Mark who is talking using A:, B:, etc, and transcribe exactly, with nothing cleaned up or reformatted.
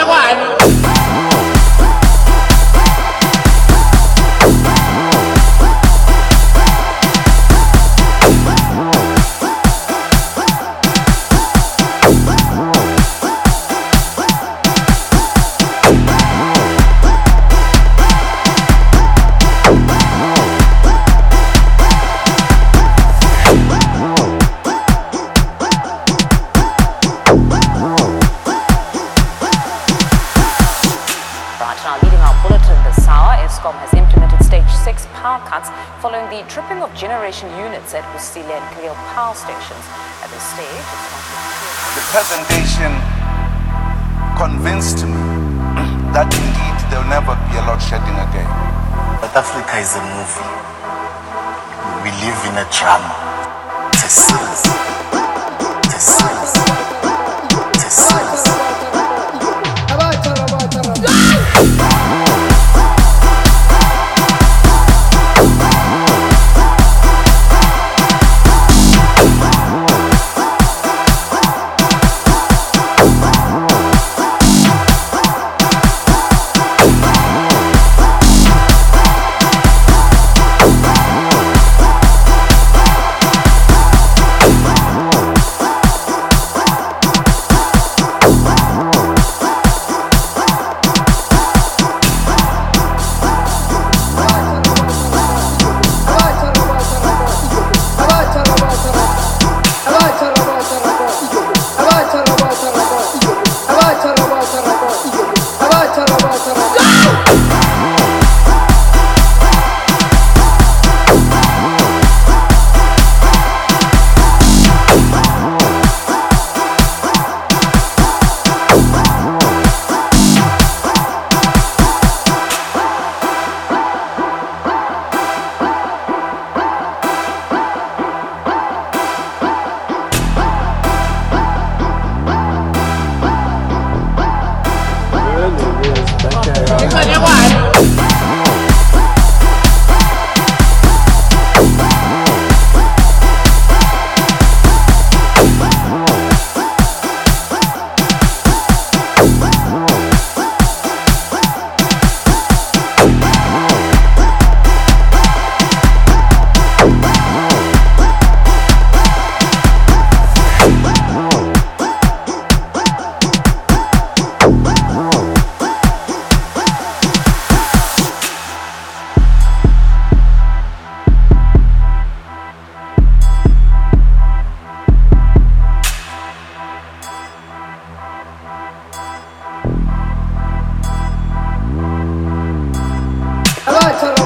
A: Eskom has implemented stage six power cuts following the tripping of generation units at Kusile and Kriel power stations. At this stage, it's not clear.
B: The presentation convinced me that indeed there will never be a load shedding again.
C: But Africa is a movie. We live in a drama. It's a series. It's a series. It's a series.
D: Hello.